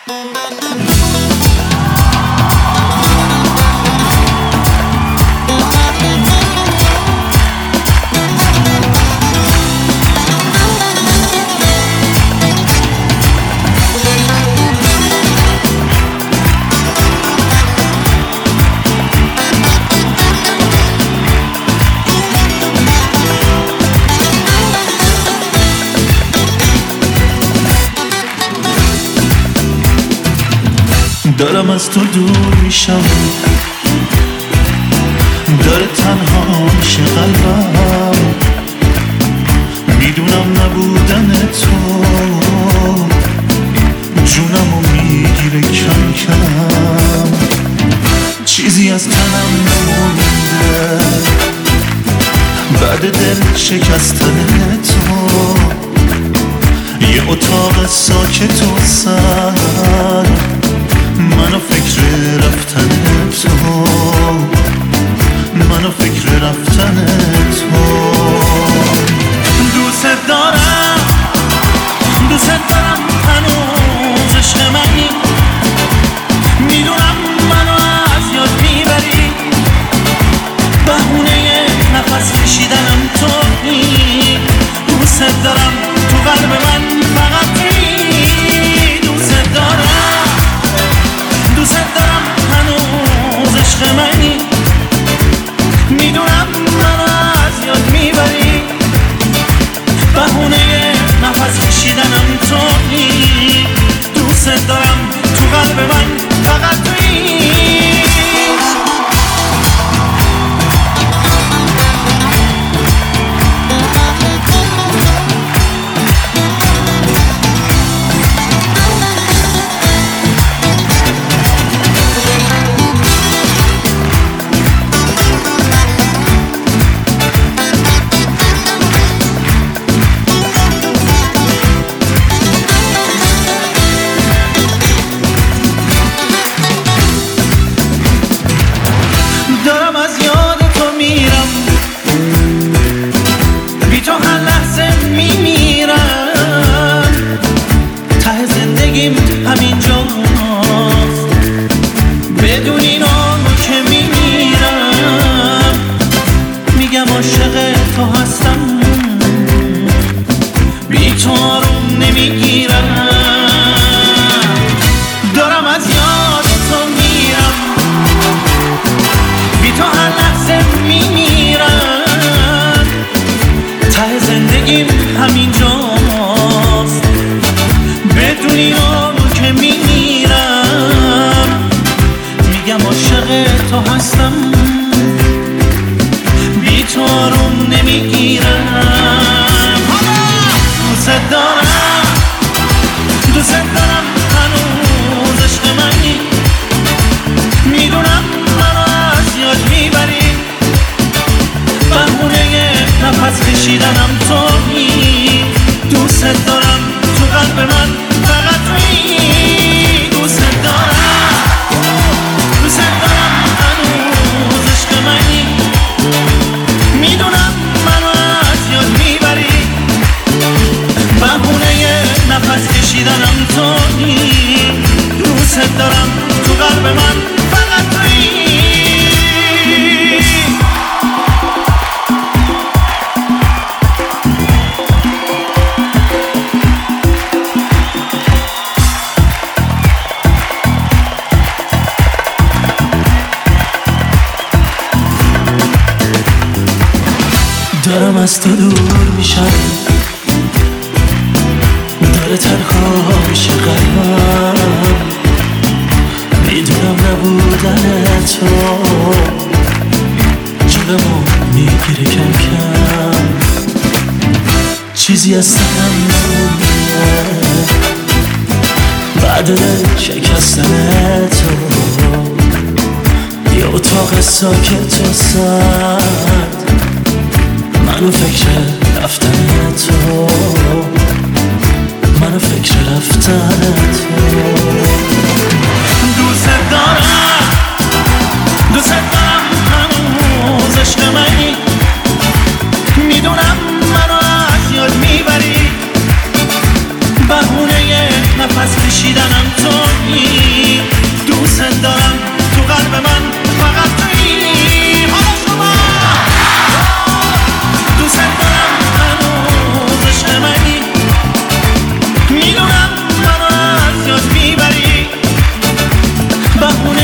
دارم از تو دور میشم، داره تنها میشه قلبم، میدونم نبودن تو جونمو میگیره کم کم، چیزی از تنم نمونده بعد دل شکستن تو، یه اتاق ساکت و سرد منو فکر رفتن تو، منو فکر رفتن تو. دوست دارم هنوز عشق منی، میدونم منو از یاد میبری، بهونه نفس کشیدنم تویی. دوست دارم تو قلب من فقط تویی. دوست دارم هنوز عشق منی، میدونم منو از یاد میبری، بهونه نفس کشیدنم تویی. دوست دارم تو قلب من فقط تویی. دارم از تو دور میشم، داره تنها میشه قلبم، میدونم نبودن تو جونمو میگیره کم کم، چیزی از تنم نمونده بعد شکستن تو، یه اتاق ساکت و سرد منو فکر رفتن تو، منو فکر رفتن تو. دوست دارم هنوز عشق منی، میدونم منو از یاد میبری، بهونه نفس کشیدنم تو. بهونه